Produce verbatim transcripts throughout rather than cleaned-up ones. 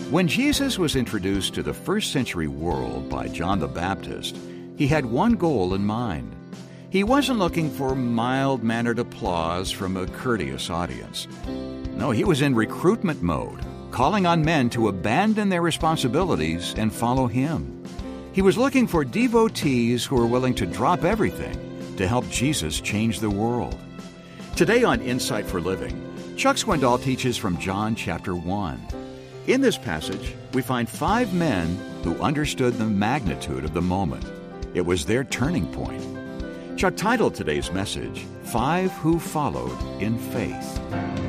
When Jesus was introduced to the first century world by John the Baptist, he had one goal in mind. He wasn't looking for mild-mannered applause from a courteous audience. No, he was in recruitment mode, calling on men to abandon their responsibilities and follow him. He was looking for devotees who were willing to drop everything to help Jesus change the world. Today on Insight for Living, Chuck Swindoll teaches from John chapter one. In this passage, we find five men who understood the magnitude of the moment. It was their turning point. Chuck titled today's message, Five Who Followed in Faith.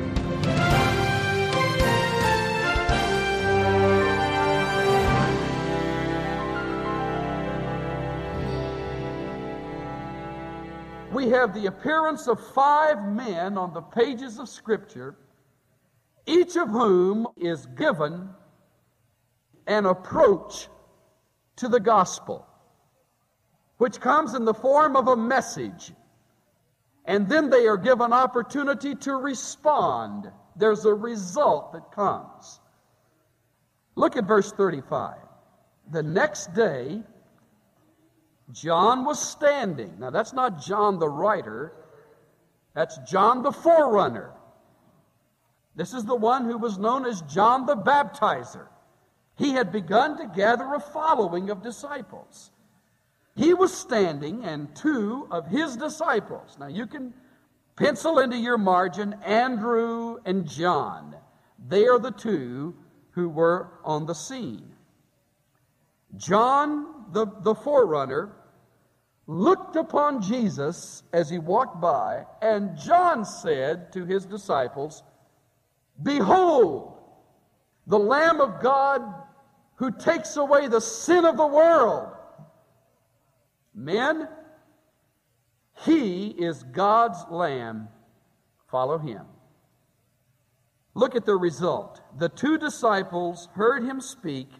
We have the appearance of five men on the pages of Scripture, each of whom is given an approach to the gospel, which comes in the form of a message, and then they are given opportunity to respond. There's a result that comes. Look at verse thirty-five. The next day, John was standing. Now, that's not John the writer. That's John the forerunner. This is the one who was known as John the Baptizer. He had begun to gather a following of disciples. He was standing, and two of his disciples. Now, you can pencil into your margin Andrew and John. They are the two who were on the scene. John, the, the forerunner, looked upon Jesus as he walked by, and John said to his disciples, "Behold, the Lamb of God who takes away the sin of the world. Men, he is God's Lamb. Follow him." Look at the result. The two disciples heard him speak,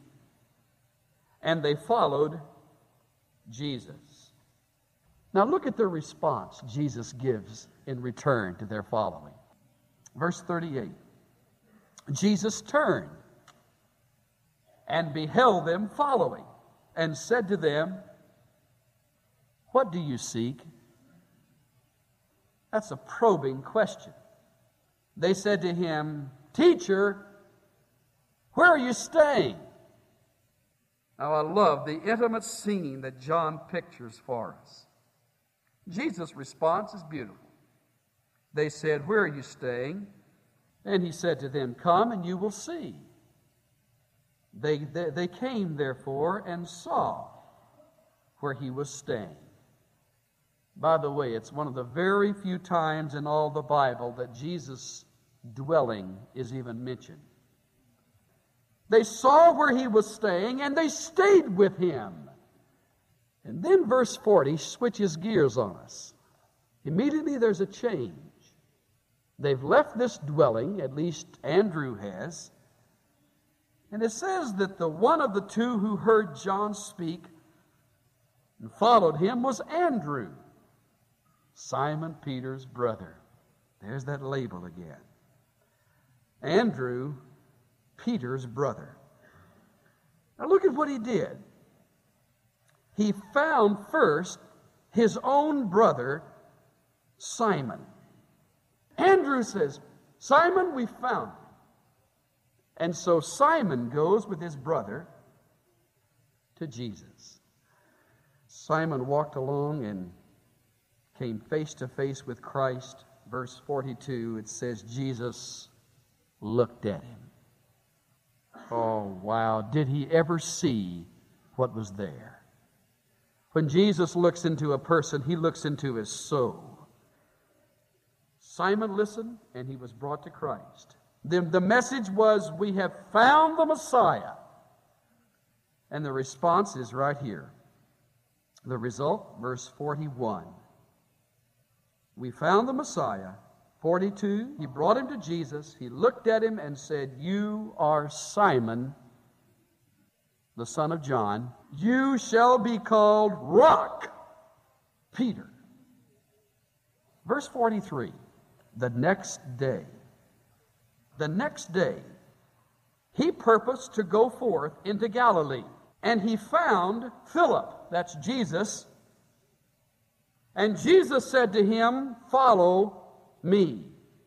and they followed Jesus. Now look at the response Jesus gives in return to their following. Verse thirty-eight. Jesus turned and beheld them following, and said to them, "What do you seek?" That's a probing question. They said to him, "Teacher, where are you staying?" Now I love the intimate scene that John pictures for us. Jesus' response is beautiful. They said, "Where are you staying?" And he said to them, "Come and you will see." They, they, they came, therefore, and saw where he was staying. By the way, it's one of the very few times in all the Bible that Jesus' dwelling is even mentioned. They saw where he was staying, and they stayed with him. And then verse forty switches gears on us. Immediately there's a change. They've left this dwelling, at least Andrew has, and it says that the one of the two who heard John speak and followed him was Andrew, Simon Peter's brother. There's that label again. Andrew, Peter's brother. Now look at what he did. He found first his own brother, Simon. Andrew says, "Simon, we found him." And so Simon goes with his brother to Jesus. Simon walked along and came face to face with Christ. Verse forty-two, it says, Jesus looked at him. Oh, wow. Did he ever see what was there? When Jesus looks into a person, he looks into his soul. Simon listened, and he was brought to Christ. The, the message was, "We have found the Messiah." And the response is right here. The result, verse forty-one. We found the Messiah. forty-two, he brought him to Jesus. He looked at him and said, "You are Simon, the son of John. You shall be called Rock, Peter." Verse forty-three. The next day. The next day, he purposed to go forth into Galilee. And he found Philip, that's Jesus, and Jesus said to him, "Follow me."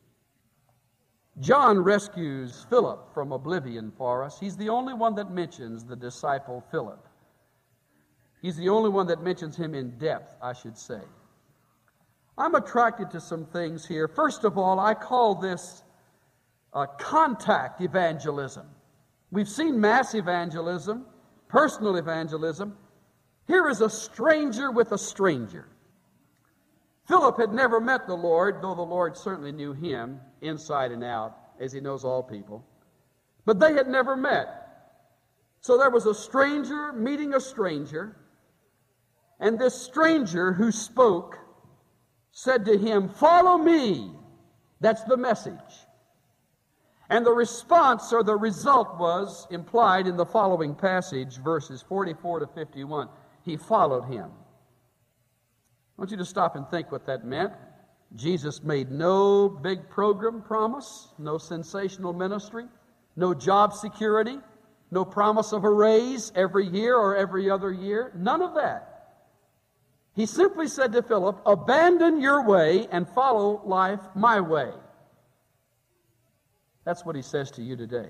John rescues Philip from oblivion for us. He's the only one that mentions the disciple Philip. He's the only one that mentions him in depth, I should say. I'm attracted to some things here. First of all, I call this uh, contact evangelism. We've seen mass evangelism, personal evangelism. Here is a stranger with a stranger. Philip had never met the Lord, though the Lord certainly knew him inside and out, as he knows all people. But they had never met. So there was a stranger meeting a stranger, and this stranger who spoke said to him, "Follow me." That's the message. And the response or the result was implied in the following passage, verses forty-four to fifty-one. He followed him. I want you to stop and think what that meant. Jesus made no big program promise, no sensational ministry, no job security, no promise of a raise every year or every other year. None of that. He simply said to Philip, "Abandon your way and follow life my way." That's what he says to you today.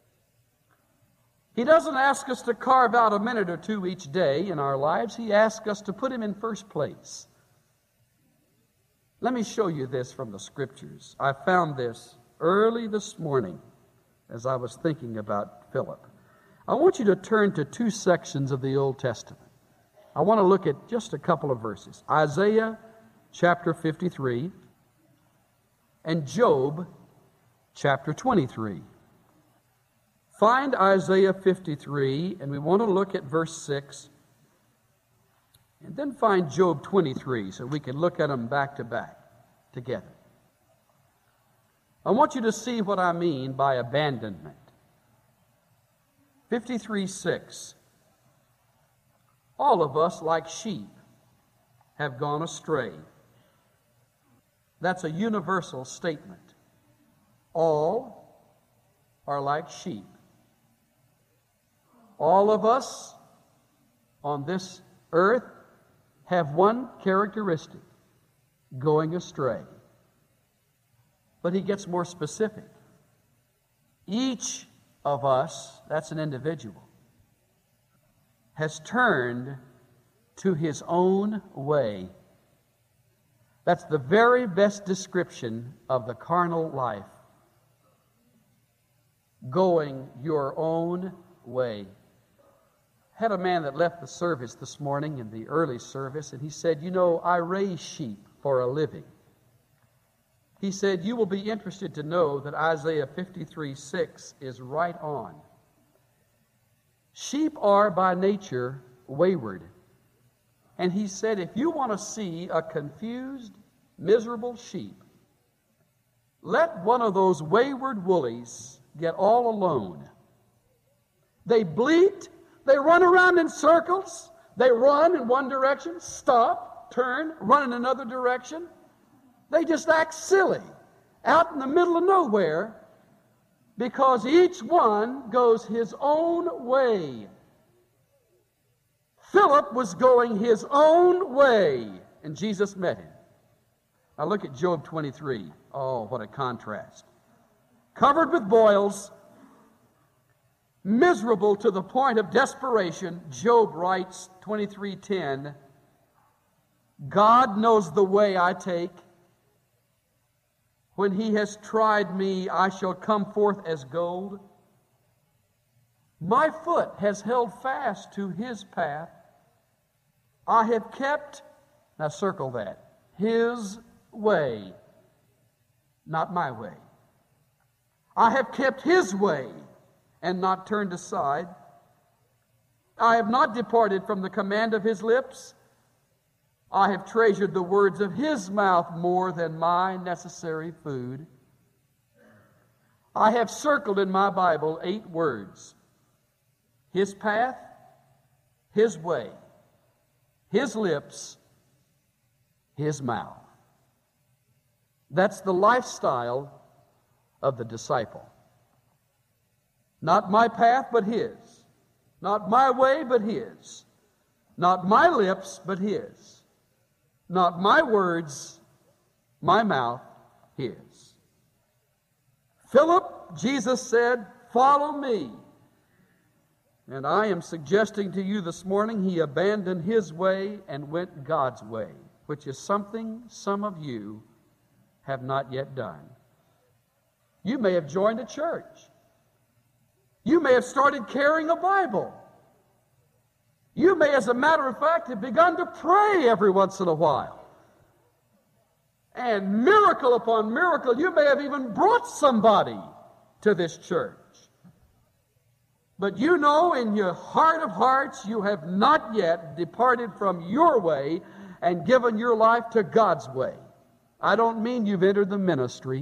He doesn't ask us to carve out a minute or two each day in our lives. He asks us to put him in first place. Let me show you this from the Scriptures. I found this early this morning as I was thinking about Philip. I want you to turn to two sections of the Old Testament. I want to look at just a couple of verses. Isaiah chapter fifty-three and Job chapter twenty-three. Find Isaiah fifty-three, and we want to look at verse six. And then find Job twenty-three, so we can look at them back to back together. I want you to see what I mean by abandonment. fifty-three six. All of us, like sheep, have gone astray. That's a universal statement. All are like sheep. All of us on this earth have one characteristic: going astray. But he gets more specific. Each of us, that's an individual, has turned to his own way. That's the very best description of the carnal life. Going your own way. Had a man that left the service this morning in the early service, and he said, "You know, I raise sheep for a living." He said, "You will be interested to know that Isaiah fifty-three six is right on. Sheep are by nature wayward." And he said, if you want to see a confused, miserable sheep, let one of those wayward woolies get all alone. They bleat, they run around in circles, they run in one direction, stop, turn, run in another direction. They just act silly out in the middle of nowhere because each one goes his own way. Philip was going his own way, and Jesus met him. Now look at Job twenty-three. Oh, what a contrast. Covered with boils, miserable to the point of desperation, Job writes, twenty-three ten, "God knows the way I take. When he has tried me, I shall come forth as gold. My foot has held fast to his path. I have kept," now circle that, "his way, not my way. I have kept his way and not turned aside. I have not departed from the command of his lips. I have treasured the words of his mouth more than my necessary food. I have circled in my Bible eight words: his path, his way, his lips, his mouth." That's the lifestyle of the disciple. Not my path, but His. Not my way, but His. Not my lips, but His. Not my words, my mouth, His. Philip, Jesus said, follow me. And I am suggesting to you this morning, he abandoned his way and went God's way, which is something some of you have not yet done. You may have joined a church. You may have started carrying a Bible. You may, as a matter of fact, have begun to pray every once in a while. And miracle upon miracle, you may have even brought somebody to this church. But you know in your heart of hearts you have not yet departed from your way and given your life to God's way. I don't mean you've entered the ministry.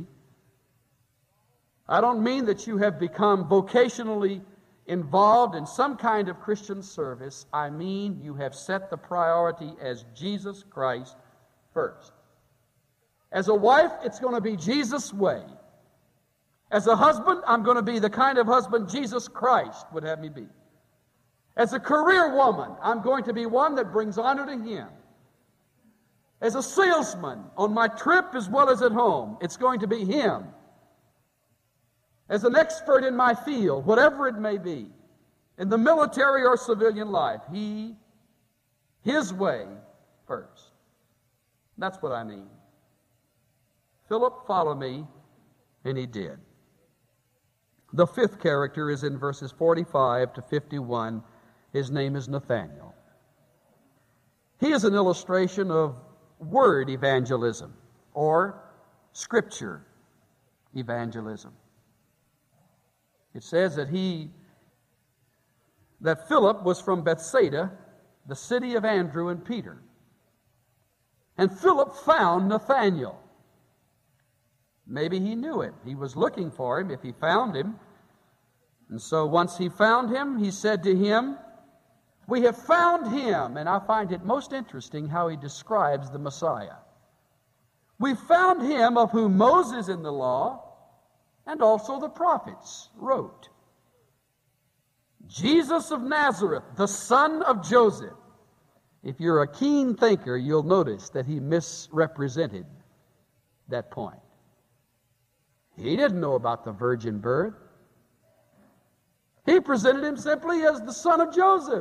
I don't mean that you have become vocationally involved in some kind of Christian service. I mean you have set the priority as Jesus Christ first. As a wife, it's going to be Jesus' way. As a husband, I'm going to be the kind of husband Jesus Christ would have me be. As a career woman, I'm going to be one that brings honor to Him. As a salesman, on my trip as well as at home, it's going to be Him. As an expert in my field, whatever it may be, in the military or civilian life, He, His way first. That's what I mean. Philip, follow me, and he did. The fifth character is in verses forty-five to fifty-one. His name is Nathanael. He is an illustration of word evangelism or scripture evangelism. It says that he, that Philip was from Bethsaida, the city of Andrew and Peter. And Philip found Nathanael. Maybe he knew him. He was looking for him if he found him. And so once he found him, he said to him, we have found him. And I find it most interesting how he describes the Messiah. We found him of whom Moses in the law and also the prophets wrote. Jesus of Nazareth, the son of Joseph. If you're a keen thinker, you'll notice that he misrepresented that point. He didn't know about the virgin birth. He presented him simply as the son of Joseph.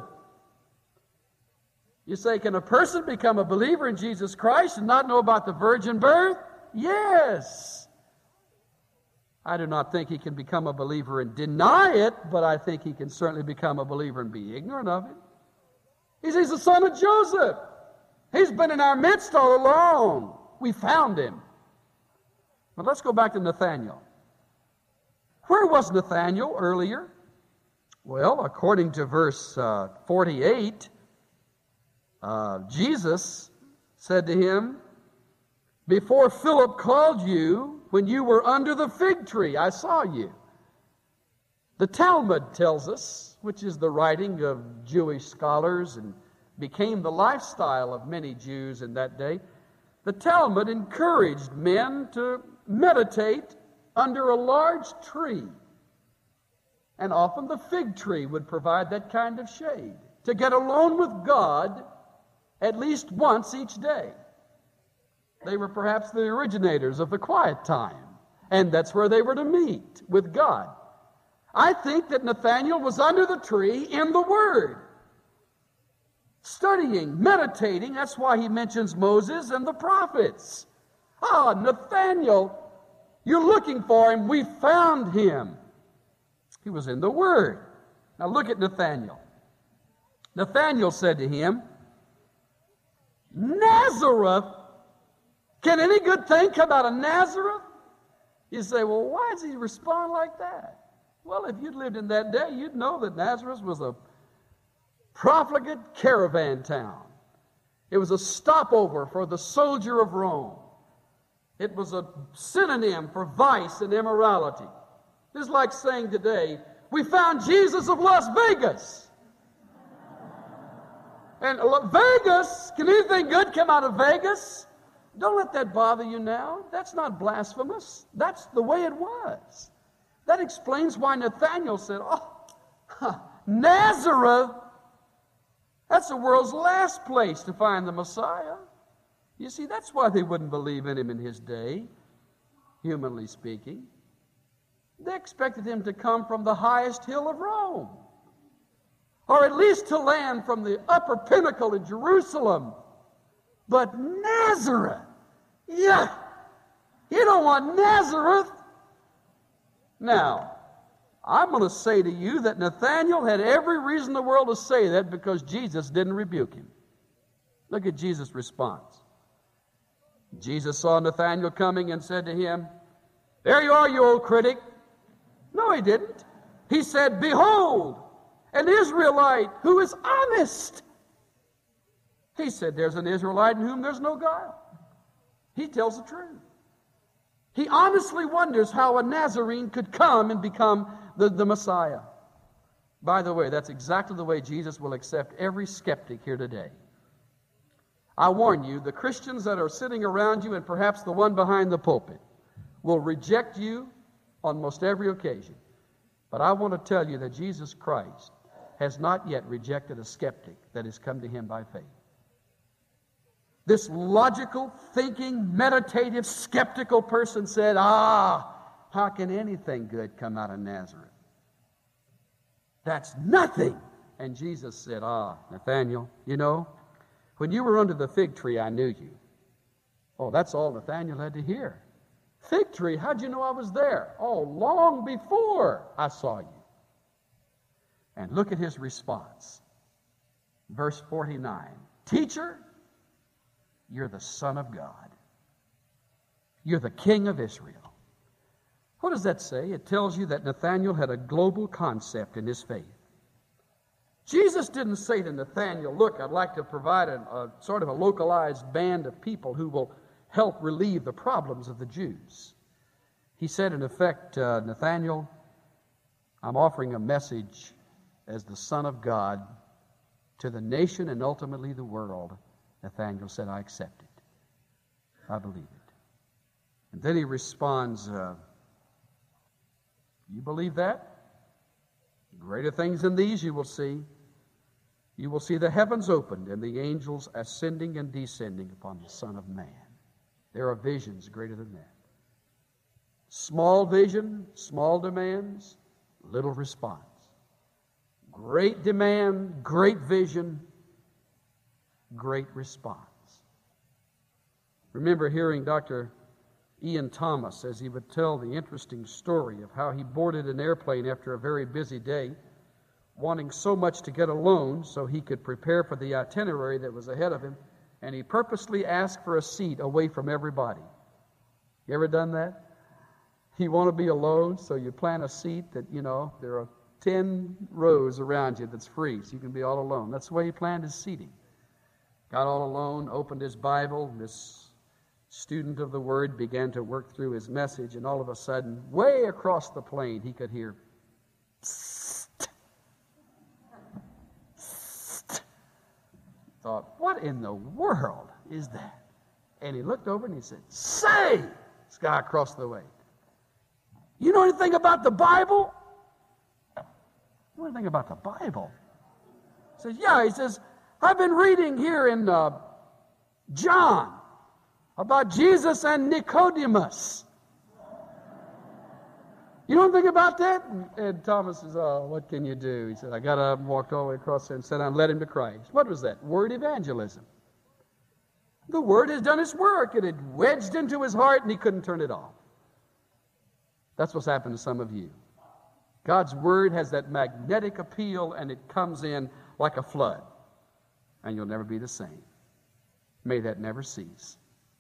You say, can a person become a believer in Jesus Christ and not know about the virgin birth? Yes. I do not think he can become a believer and deny it, but I think he can certainly become a believer and be ignorant of it. He's, he's the son of Joseph. He's been in our midst all along. We found him. But let's go back to Nathanael. Where was Nathanael earlier? Well, according to verse uh, forty-eight, uh, Jesus said to him, before Philip called you, when you were under the fig tree, I saw you. The Talmud tells us, which is the writing of Jewish scholars and became the lifestyle of many Jews in that day, the Talmud encouraged men to meditate under a large tree. And often the fig tree would provide that kind of shade, to get alone with God at least once each day. They were perhaps the originators of the quiet time, and that's where they were to meet with God. I think that Nathanael was under the tree in the Word, studying, meditating. That's why he mentions Moses and the prophets. Ah, Nathanael, you're looking for him. We found him. He was in the Word. Now look at Nathanael. Nathanael said to him, Nazareth? Can any good thing come out of Nazareth? You say, well, why does he respond like that? Well, if you'd lived in that day, you'd know that Nazareth was a profligate caravan town. It was a stopover for the soldier of Rome. It was a synonym for vice and immorality. It's like saying today, we found Jesus of Las Vegas. And Vegas, can anything good come out of Vegas? Don't let that bother you now. That's not blasphemous. That's the way it was. That explains why Nathanael said, oh, huh, Nazareth, that's the world's last place to find the Messiah. You see, that's why they wouldn't believe in him in his day, humanly speaking. They expected him to come from the highest hill of Rome, or at least to land from the upper pinnacle in Jerusalem. But Nazareth, yeah, you don't want Nazareth. Now, I'm going to say to you that Nathanael had every reason in the world to say that because Jesus didn't rebuke him. Look at Jesus' response. Jesus saw Nathanael coming and said to him, "There you are, you old critic." No, he didn't. He said, "Behold, an Israelite who is honest." He said, "There's an Israelite in whom there's no guile." He tells the truth. He honestly wonders how a Nazarene could come and become the, the Messiah. By the way, that's exactly the way Jesus will accept every skeptic here today. I warn you, the Christians that are sitting around you, and perhaps the one behind the pulpit, will reject you on most every occasion. But I want to tell you that Jesus Christ has not yet rejected a skeptic that has come to him by faith. This logical, thinking, meditative, skeptical person said, ah, how can anything good come out of Nazareth? That's nothing. And Jesus said, ah, Nathanael, you know, when you were under the fig tree, I knew you. Oh, that's all Nathanael had to hear. Fig tree, how'd you know I was there? Oh, long before I saw you. And look at his response. Verse forty-nine. Teacher, you're the Son of God. You're the King of Israel. What does that say? It tells you that Nathanael had a global concept in his faith. Jesus didn't say to Nathanael, look, I'd like to provide a, a sort of a localized band of people who will help relieve the problems of the Jews. He said, in effect, uh, Nathanael, I'm offering a message as the Son of God to the nation and ultimately the world. Nathanael said, I accept it. I believe it. And then he responds, uh, you believe that? Greater things than these you will see. You will see the heavens opened and the angels ascending and descending upon the Son of Man. There are visions greater than that. Small vision, small demands, little response. Great demand, great vision, great response. Remember hearing Doctor Ian Thomas as he would tell the interesting story of how he boarded an airplane after a very busy day, wanting so much to get alone so he could prepare for the itinerary that was ahead of him, and he purposely asked for a seat away from everybody. You ever done that? You want to be alone, so you plan a seat that, you know, there are ten rows around you that's free, so you can be all alone. That's the way he planned his seating. Got all alone, opened his Bible, and this student of the Word began to work through his message, and all of a sudden, way across the plane, he could hear, psst, psst. Thought, what in the world is that? And he looked over and he said, say, this guy across the way, you know anything about the Bible? You know anything about the Bible? He says, yeah. He says, I've been reading here in uh, John about Jesus and Nicodemus. You know anything about that? And, and Thomas says, oh, what can you do? He said, I got up and walked all the way across there and sat down and led him to Christ. What was that? Word evangelism. The Word has done its work. It had wedged into his heart and he couldn't turn it off. That's what's happened to some of you. God's Word has that magnetic appeal and it comes in like a flood. And you'll never be the same. May that never cease.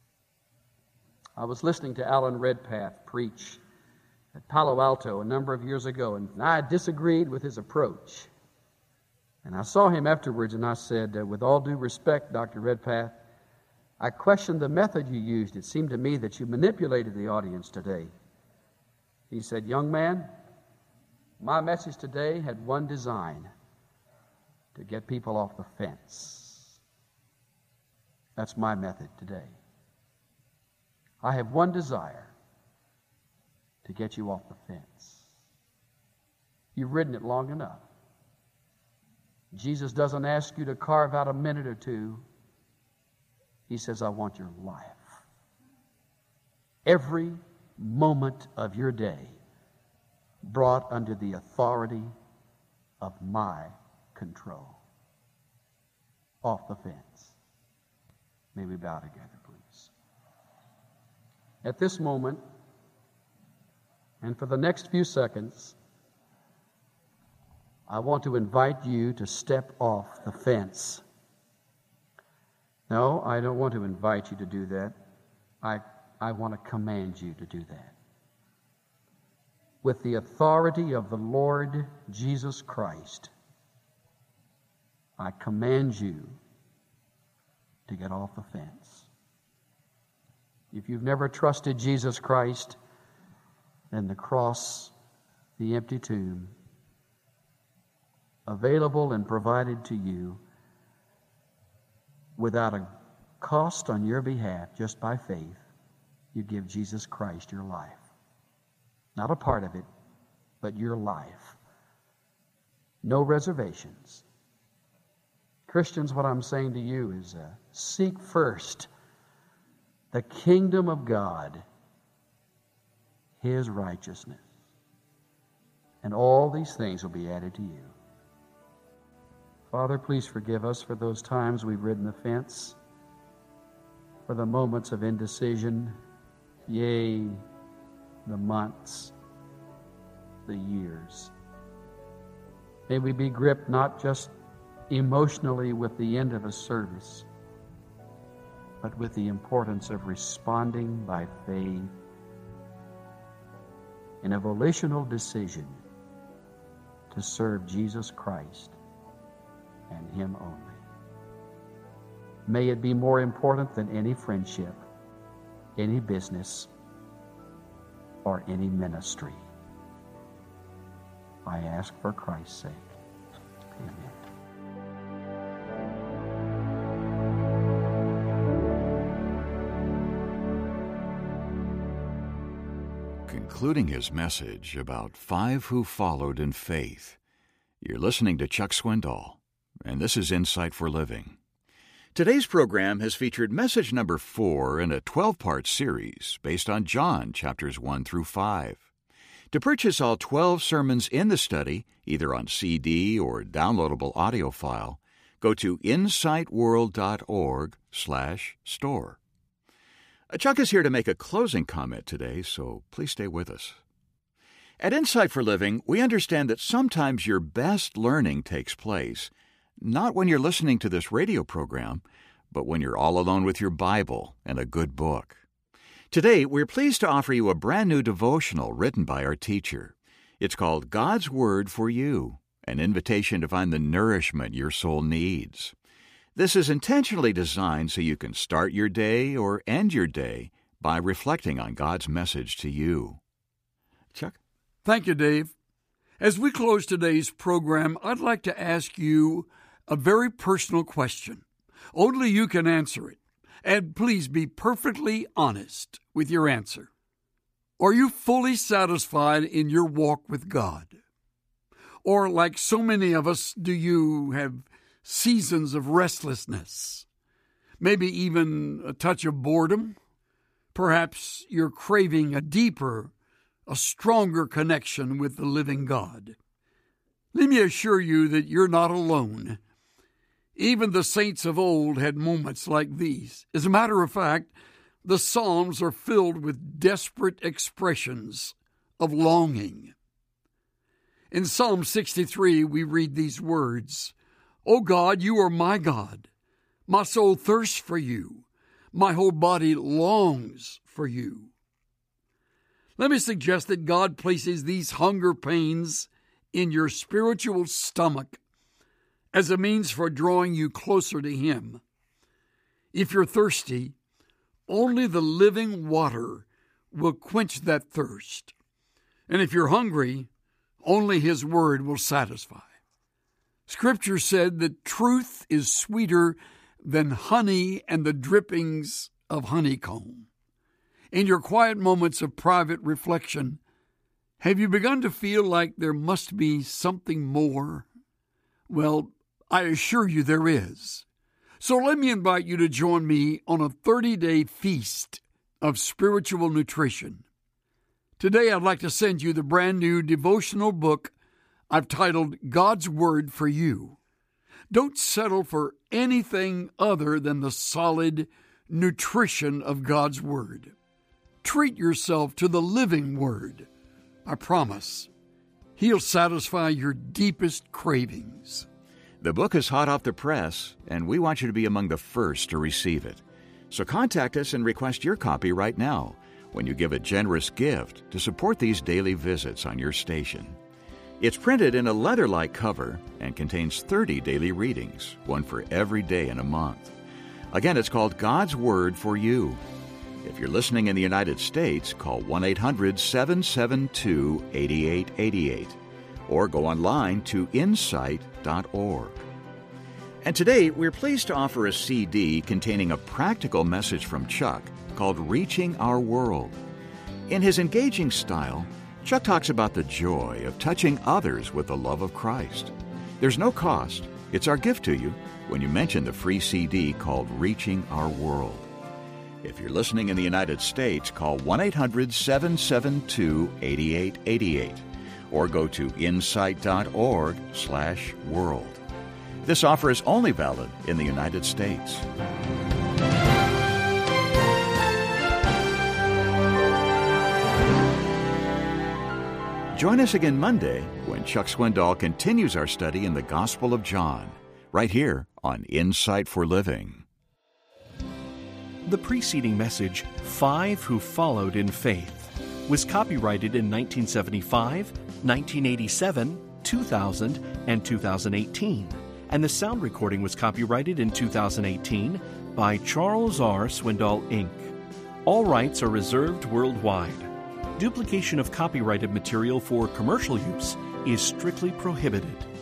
I was listening to Alan Redpath preach at Palo Alto a number of years ago, and I disagreed with his approach. And I saw him afterwards, and I said, uh, with all due respect, Doctor Redpath, I questioned the method you used. It seemed to me that you manipulated the audience today. He said, young man, my message today had one design, to get people off the fence. That's my method today. I have one desire, to get you off the fence. You've ridden it long enough. Jesus doesn't ask you to carve out a minute or two. He says, I want your life. Every moment of your day brought under the authority of my control. Off the fence. May we bow together, please. At this moment, and for the next few seconds, I want to invite you to step off the fence. No, I don't want to invite you to do that. I, I want to command you to do that. With the authority of the Lord Jesus Christ, I command you to get off the fence. If you've never trusted Jesus Christ, then the cross, the empty tomb, available and provided to you without a cost on your behalf, just by faith, you give Jesus Christ your life. Not a part of it, but your life. No reservations. Christians, what I'm saying to you is uh, seek first the kingdom of God, His righteousness, and all these things will be added to you. Father, please forgive us for those times we've ridden the fence, for the moments of indecision, yea, the months, the years. May we be gripped not just emotionally with the end of a service, but with the importance of responding by faith in a volitional decision to serve Jesus Christ and Him only. May it be more important than any friendship, any business, or any ministry. I ask for Christ's sake. Amen. Concluding his message about five who followed in faith, you're listening to Chuck Swindoll, and this is Insight for Living. Today's program has featured message number four in a twelve-part series based on John chapters one through five. To purchase all twelve sermons in the study, either on C D or downloadable audio file, go to insightworld.org slash store. Chuck is here to make a closing comment today, so please stay with us. At Insight for Living, we understand that sometimes your best learning takes place not when you're listening to this radio program, but when you're all alone with your Bible and a good book. Today, we're pleased to offer you a brand new devotional written by our teacher. It's called God's Word for You, an invitation to find the nourishment your soul needs. This is intentionally designed so you can start your day or end your day by reflecting on God's message to you. Chuck? Thank you, Dave. As we close today's program, I'd like to ask you a very personal question. Only you can answer it. And please be perfectly honest with your answer. Are you fully satisfied in your walk with God? Or, like so many of us, do you have seasons of restlessness? Maybe even a touch of boredom? Perhaps you're craving a deeper, a stronger connection with the living God. Let me assure you that you're not alone. Even the saints of old had moments like these. As a matter of fact, the Psalms are filled with desperate expressions of longing. In Psalm sixty-three, we read these words, "O God, you are my God. My soul thirsts for you. My whole body longs for you." Let me suggest that God places these hunger pains in your spiritual stomach as a means for drawing you closer to Him. If you're thirsty, only the living water will quench that thirst. And if you're hungry, only His Word will satisfy. Scripture said that truth is sweeter than honey and the drippings of honeycomb. In your quiet moments of private reflection, Have you begun to feel like there must be something more? Well, I assure you there is. So let me invite you to join me on a thirty-day feast of spiritual nutrition. Today I'd like to send you the brand new devotional book I've titled God's Word for You. Don't settle for anything other than the solid nutrition of God's Word. Treat yourself to the living Word. I promise, He'll satisfy your deepest cravings. The book is hot off the press, and we want you to be among the first to receive it. So contact us and request your copy right now when you give a generous gift to support these daily visits on your station. It's printed in a leather-like cover and contains thirty daily readings, one for every day in a month. Again, it's called God's Word for You. If you're listening in the United States, call one eight hundred seven seven two eight eight eight eight or go online to insight dot org. And today, we're pleased to offer a C D containing a practical message from Chuck called Reaching Our World. In his engaging style, Chuck talks about the joy of touching others with the love of Christ. There's no cost. It's our gift to you when you mention the free C D called Reaching Our World. If you're listening in the United States, call one eight hundred seven seven two eight eight eight eight or go to insight dot org slash world. This offer is only valid in the United States. Join us again Monday when Chuck Swindoll continues our study in the Gospel of John, right here on Insight for Living. The preceding message, Five Who Followed in Faith, was copyrighted in nineteen seventy-five, nineteen eighty-seven, two thousand, and two thousand eighteen, and the sound recording was copyrighted in two thousand eighteen by Charles R. Swindoll, Incorporated. All rights are reserved worldwide. Duplication of copyrighted material for commercial use is strictly prohibited.